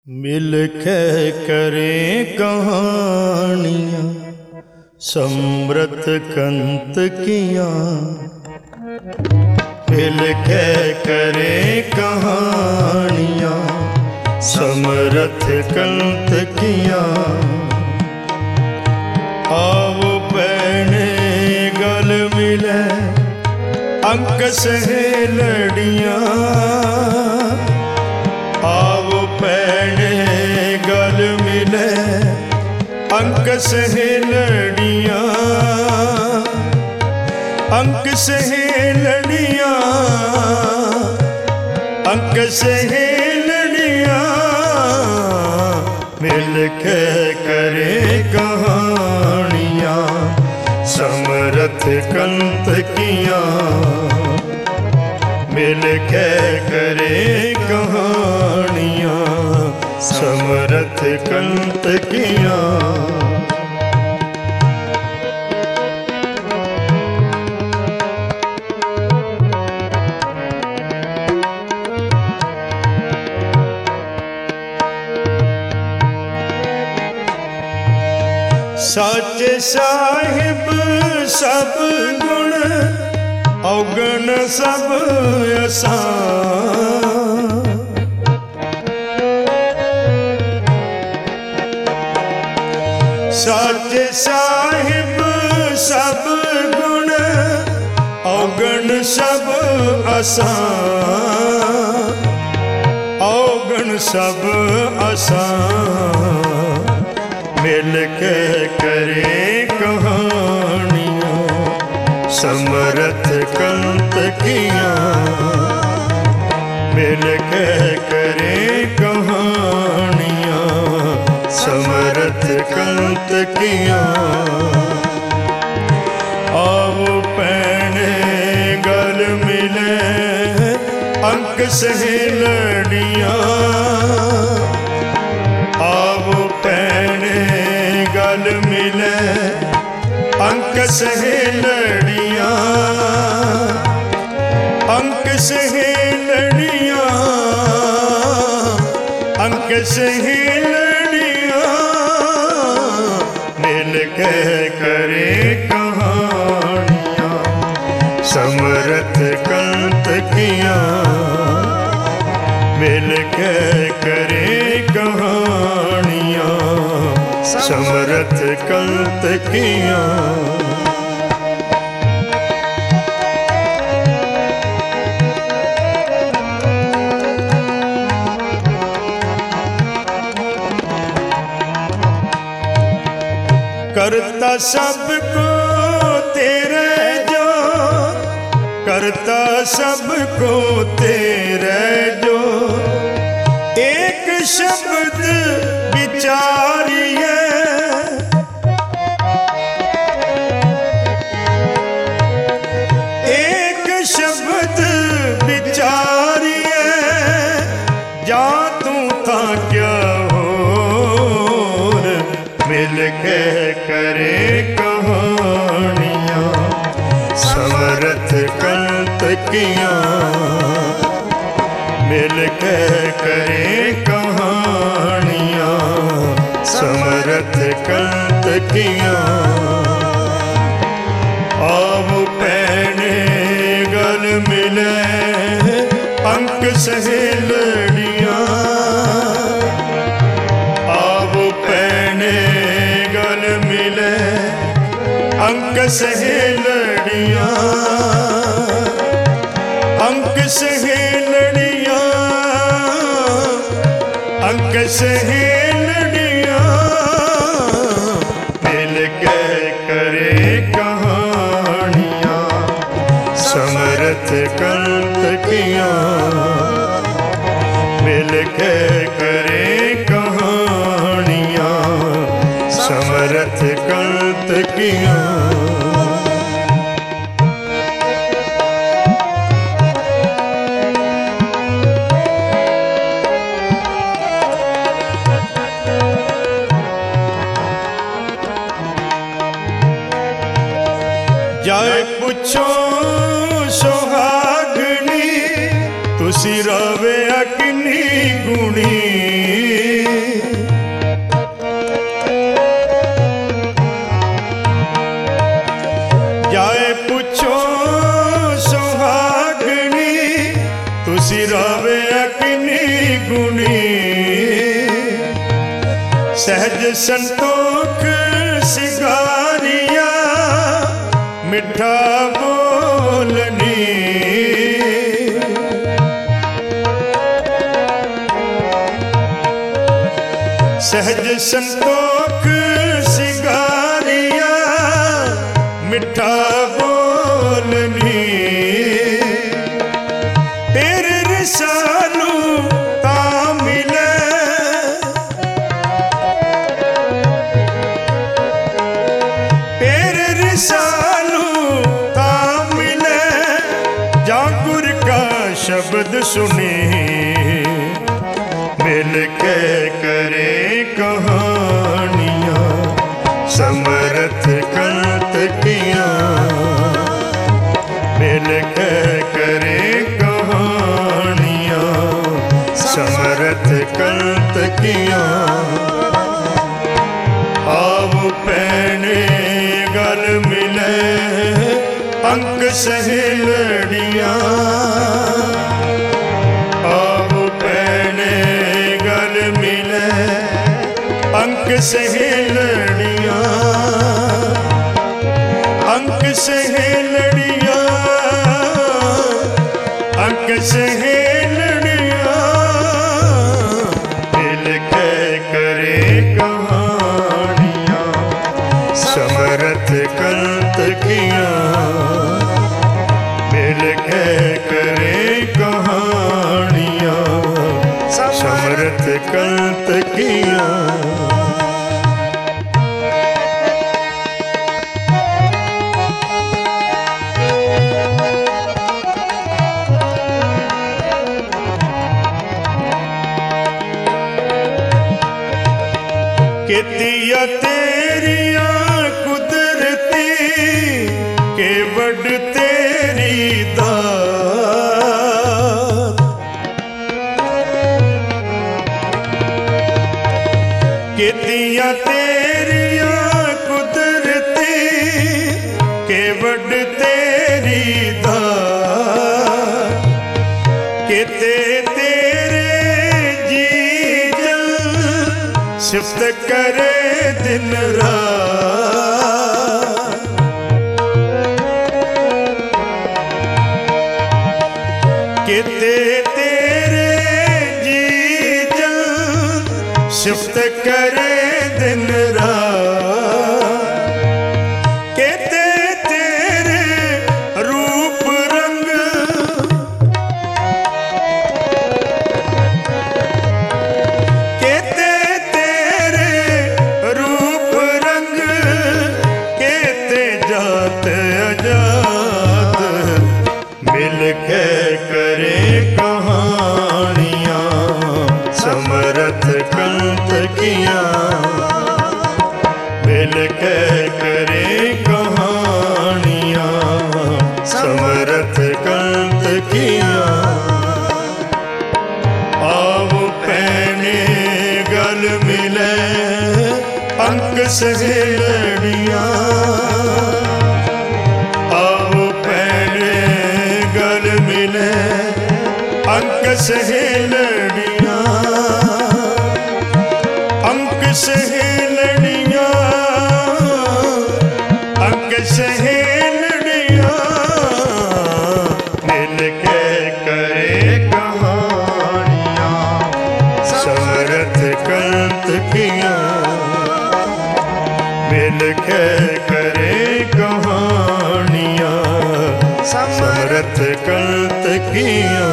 मिल के करें कहानियाँ समृत कंत किया। मिल के करें कहानियाँ समृत कंत किया। आओ पहने गल मिले अंक सहेलड़ियाँ। आओ पहने गल मिले अंक सहेलड़ियाँ। अंक सहेलड़ियाँ, अंक सहेलड़ियाँ मिल के करें कहानियाँ समरथ कंत किया। मिल के करें कहानियाँ समरथ कंत किया। साचे साहिब सब गुण अवगुण सब असां। साचे साहिब सब गुण अवगुण सब असां। अवगुण सब असां मिल के करें कहानियाँ समरथ कंत किया। मिल के करें कहानियाँ समरथ कंत किया। आओ पहने गल मिले अंक सहेलड़ियाँ। आओ पहने गल मिले अंक सहेलड़ियाँ। अंक सहेलड़ियाँ, अंक सहेलड़ियाँ मिल के करें कहानियाँ समरथ कंत किया। मिल के करें कहानियाँ समरथ कंत किया। करता सबको तेरे जो, करता सबको तेरे जो। एक शब्द विचारिए, एक शब्द विचारिए। जा तू था क्या होर मिल के करें कहानियाँ समरथ कंत किया। मिल के करें कहानियाँ समरथ कंत किया। आओ पहने गल मिले अंक सहेलड़ियाँ। आओ पहने गल मिले अंक सहेलड़ियाँ। अंक सहेलड़ियाँ, अंक सहेलड़ियाँ मिल के करें कहानियाँ समरथ कंत किया। मिल के करें कहानियाँ समरथ कंत किया। जाए पुछो सुहागनी तुसी रवे अग्नि गुणी। सहज संतोख सिगारिया मिठा बोलनी। सहज संतोख सिगारिया मिठा बोलनी। तेरे रसालू ता मिले तेरे रसालू ता मिले जागुर का शब्द सुने। मिल के करे कहानियाँ समरथ कंत किया। मिल के करे कहानियाँ समरथ कंत किया। आव पैने गल मिले अंक सहेलड़ियाँ। अंक सहेलड़ियाँ अंक सहेलड़ियाँ अंक सहेलड़ियाँ मिल के करे कहानियाँ समरथ कंत किया। मिल के करे कहानियाँ समरथ कंत किया। केतिया तेरिया कुदरती के वड तेरी दात। केतिया तेरिया कुदरती के वड तेरी दात। केते सिफ्त करे दिन रात। केते तेरे जी जल सिफ्त करे दिन रात। केते तेरे रूप रंग मिल के करे कहानियाँ समरथ कंत किया। मिल के करे कहानियाँ समरथ कंत किया। आव पैने गल मिले अंक सहेलड़ियाँ। अंक सहेलड़ियाँ अंक सहेलड़ियाँ अंक सहेलड़ियाँ मिल के करे कहानियाँ समरथ कंत किया। मिल के करे कहानियाँ समरथ कंत किया।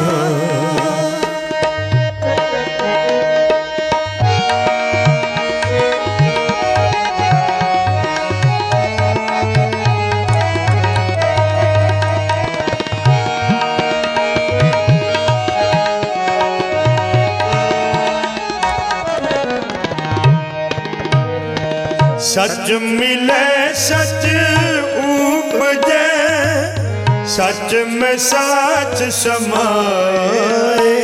सच मिले सच उपजे सच में साच समाए।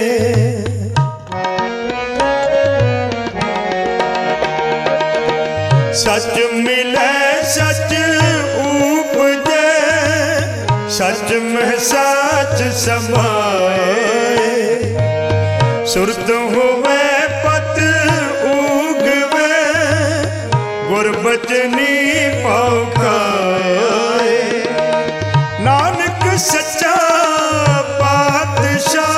सच मिले सच उपजे सच में साच समाए। सुरत हुए पत उगवे ਚਰਨੀ ਪਉਖਾਏ। ਨਾਨਕ ਸੱਚਾ ਪਾਤਸ਼ਾਹ,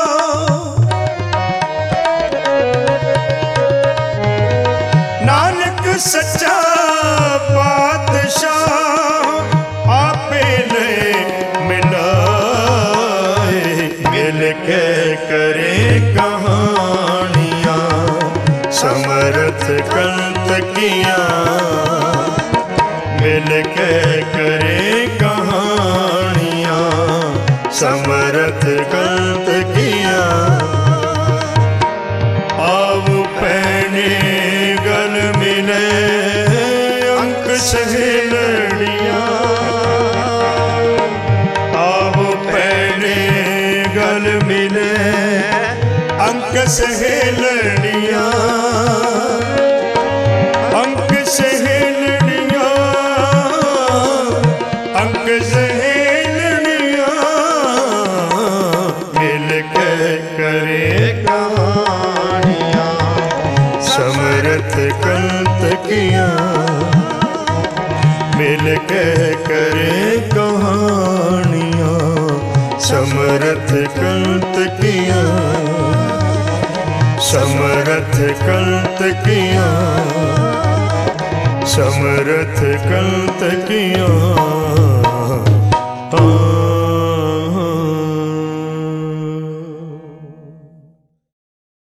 ਨਾਨਕ ਸੱਚਾ ਪਾਤਸ਼ਾਹ, ਆਪੇ ਨੇ ਮਿਲਾਏ। ਮਿਲ ਕੇ ਕਰੇ ਕਹਾਣੀਆਂ ਸਮਰਥ ਕੰਤ ਕੀਆਂ। ਮਿਲ ਕੇ ਕਰੇ ਕਹਾਣੀਆਂ ਸਮਰਥ ਕੰਤ ਕੀਆਂ। ਆਵ ਪੈਣੇ ਗਲ ਮਿਲੇ ਅੰਕ ਸਹੇਲੜੀਆਂ। ਆਵ ਪੈਣੇ ਗਲ ਮਿਲੇ ਅੰਕ ਸਹੇਲੜੀਆਂ। ਅੰਕ ਸਹੇਲੜੀਆਂ, ਅੰਕ ਸਹੇਲੜੀਆਂ, ਮਿਲ ਕੇ ਕਰੇ ਕਹਾਣੀਆਂ ਸਮਰਥ ਕੰਤ ਕੀਆਂ। ਮਿਲ ਕੇ ਕਰੇ ਕਹਾਣੀਆਂ ਸਮਰਥ ਕੰਤ ਕੀਆਂ। ਸਮਰਥ ਕੰਤ ਕੀਆਂ, ਸਮਰਥ ਕੰਤ ਕੀਆਂ।